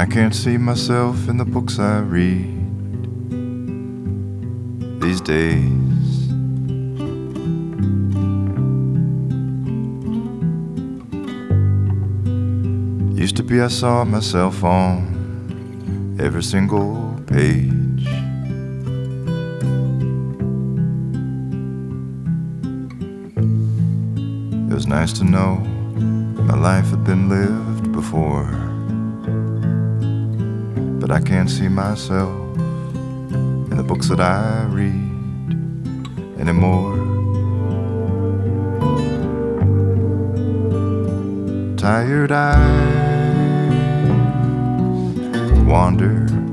I can't see myself in the books I read these days. Used to be I saw myself on every single page. It was nice to know my life had been lived before, but I can't see myself in the books that I read anymore. Tired eyes wander